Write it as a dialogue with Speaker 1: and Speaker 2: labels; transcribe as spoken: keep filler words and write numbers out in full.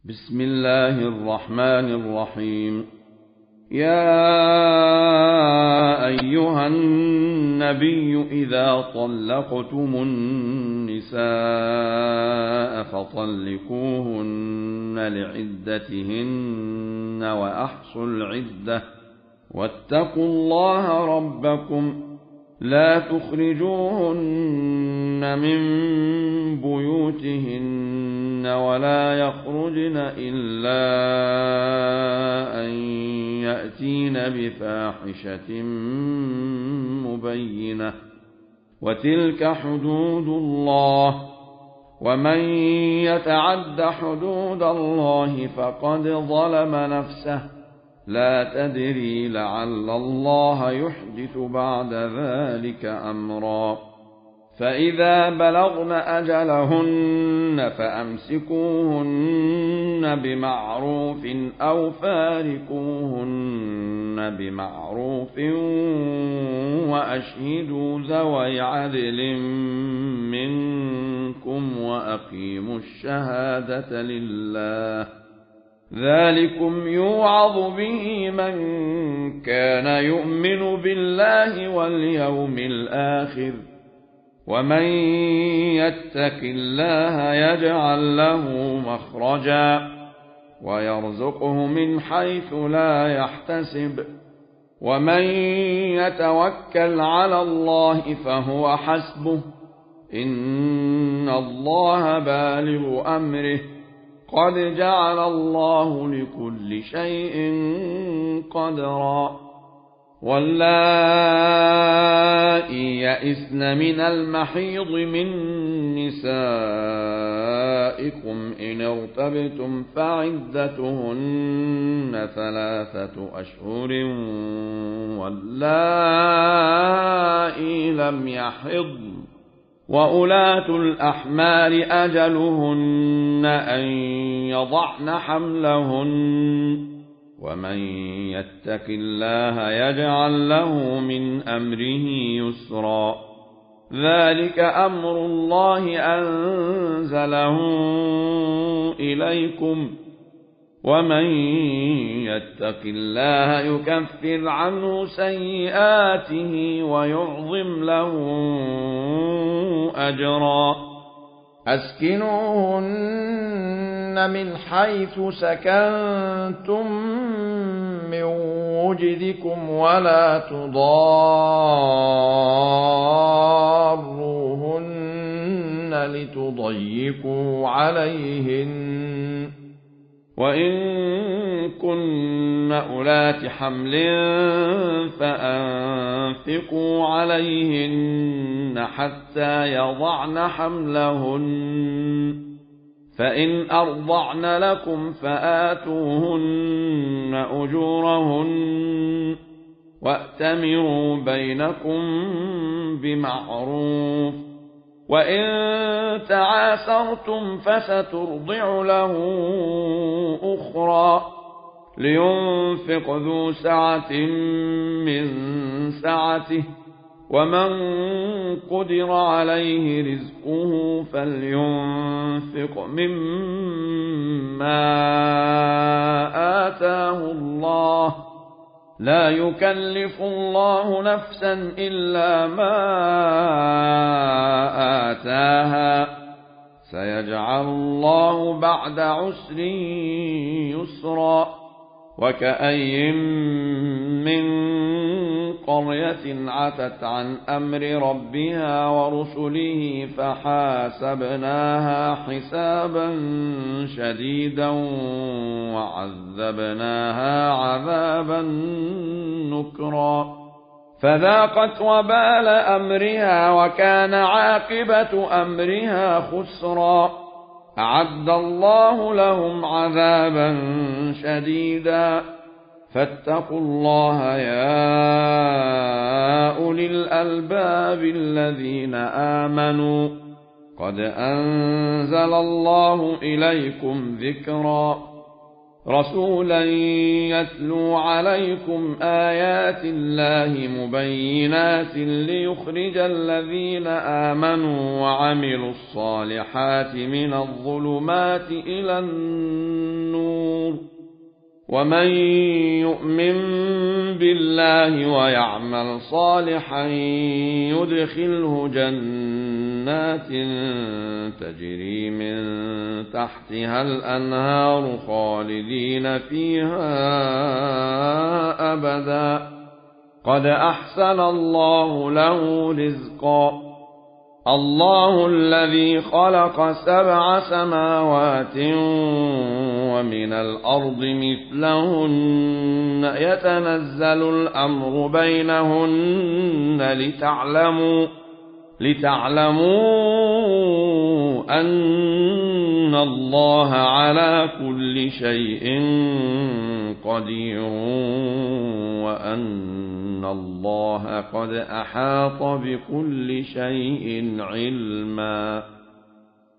Speaker 1: بسم الله الرحمن الرحيم. يا أيها النبي إذا طلقتم النساء فطلقوهن لعدتهن وأحصوا العدة واتقوا الله ربكم لا تخرجوهن من بيوتهن ولا يخرجن إلا أن يأتين بفاحشة مبينة وتلك حدود الله ومن يتعد حدود الله فقد ظلم نفسه لا تدري لعل الله يحدث بعد ذلك أمرا. فإذا بلغن أجلهن فأمسكوهن بمعروف أو فارقوهن بمعروف وأشهدوا ذوي عدل منكم وأقيموا الشهادة لله ذلكم يوعظ به من كان يؤمن بالله واليوم الآخر ومن يتق الله يجعل له مخرجا ويرزقه من حيث لا يحتسب ومن يتوكل على الله فهو حسبه إن الله بالغ أمره قد جعل الله لكل شيء قدرا. واللائي يئسن من المحيض من نسائكم إن ارتبتم فعدتهن ثلاثة أشهر واللائي لم يحضن وأولاة الأحمال أجلهن أن يضعن حملهن ومن يتق الله يجعل له من أمره يسرا. ذلك أمر الله أنزله إليكم ومن يتق الله يكفر عنه سيئاته ويعظم له أجرا. أسكنوهن من حيث سكنتم من وجدكم ولا تضاروهن لتضيقوا عليهن وإن كن أولات حمل فأنفقوا عليهن حتى يضعن حملهن فإن أرضعن لكم فآتوهن أجورهن وأتمروا بينكم بمعروف وإن تعاسرتم فسترضع له أخرى لينفق ذو سعة من سعته ومن قدر عليه رزقه فلينفق مما آتاه الله لا يكلف الله نفسا إلا ما آتاها سيجعل الله بعد عسر يسرا. وكأي من قرية عتت عن أمر ربها ورسله فحاسبناها حسابا شديدا وعذبناها عذابا نكرا فذاقت وبال أمرها وكان عاقبة أمرها خسرا. أعد الله لهم عذابا شديدا فاتقوا الله يا أولي الألباب الذين آمنوا قد أنزل الله إليكم ذكرا رسولا يتلو عليكم آيات الله مبينات ليخرج الذين آمنوا وعملوا الصالحات من الظلمات إلى النور ومن يؤمن بالله ويعمل صالحا يدخله جنات تجري من تحتها الأنهار خالدين فيها أبدا قد أحسن الله له رزقا الله الذي خلق سبع سماوات ومن الأرض مثلهن يتنزل الأمر بينهن لتعلموا لتعلموا أن الله على كل شيء قدير وأن الله قد أحاط بكل شيء علما.